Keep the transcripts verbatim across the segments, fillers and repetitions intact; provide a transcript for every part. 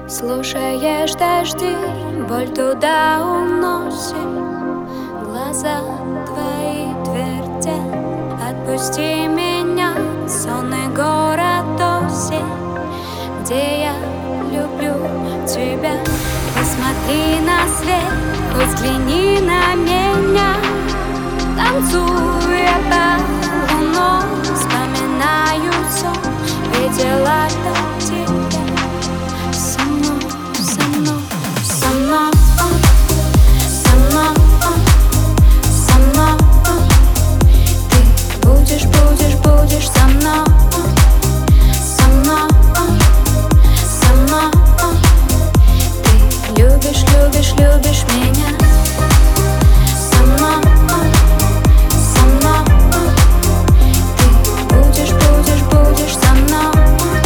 Слушаешь дожди, боль туда уносит. Глаза твои твердят: отпусти меня, сонный город осень, где я люблю тебя. Посмотри на свет, взгляни на меня, танцуя под луной, вспоминаю сон, видела так тебя. Со мной, со мной, со мной, со мной, со мной. Ты будешь, будешь, будешь со мной, со мной, со мной. Ты любишь, любишь, любишь меня. Со мной, со мной. Ты будешь, будешь, будешь со мной.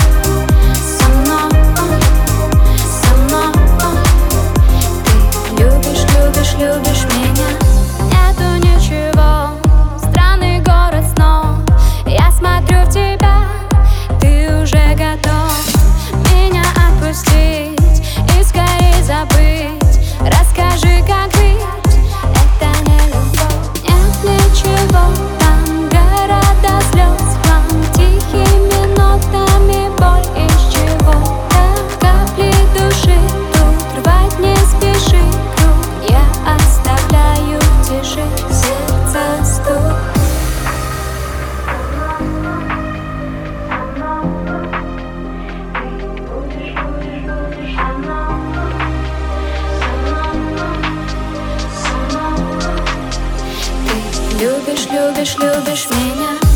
Любишь меня. Нету ничего, странный город снов. Я смотрю в тебя, ты уже готов меня отпустить и скорее забыть. Расскажи, как жить, это не любовь. Нет ничего, там города слез, хлам, тихими нотами боль из чего-то. Капли души тут рвать не спеши. Я оставляю в тиши сердце стук. Ты любишь, любишь, любишь меня.